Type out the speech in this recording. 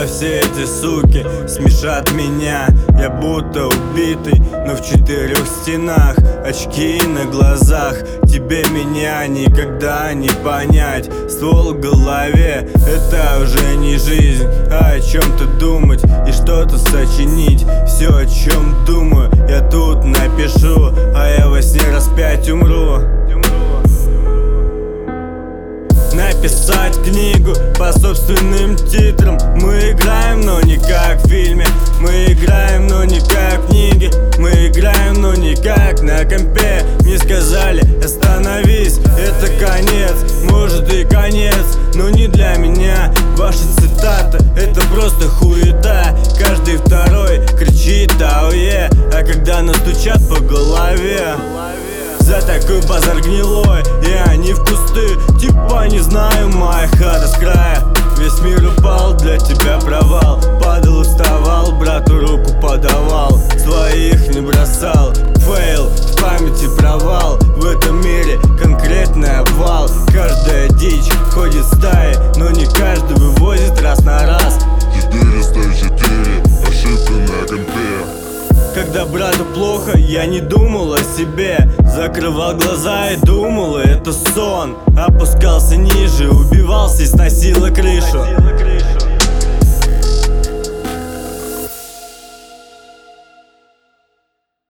все эти суки смешат меня. Я будто убитый, но в 4 стенах. Очки на глазах, тебе меня никогда не понять. Ствол в голове, это уже не жизнь, а о чем-то думать и что-то сочинить. Все, о чем думаю, я тут напишу, а я во сне распять умру. Написать книгу по собственным титрам. Мы играем, но не как в фильме. Мы играем, но не как в книге. Мы играем, но не как на компе. Мне сказали, остановись, это конец. Может и конец, но не для меня. Ваша цитата, это просто хуета. Каждый второй кричит ауе, а когда настучат по голове за такой базар гнилой, и они в кусты. Типа не знаю, моя хата с края. Весь мир упал, для тебя провал. Падал и вставал, брату руку подавал. Своих не бросал, фейл, в памяти провал. В этом мире конкретный обвал. Каждая дичь ходит стаей, но не каждый вывозит раз на раз. 404, ошибка на компе. Когда брату плохо, я не думал о себе. Закрывал глаза и думал, это сон. Опускался ниже, убивался и сносило крышу.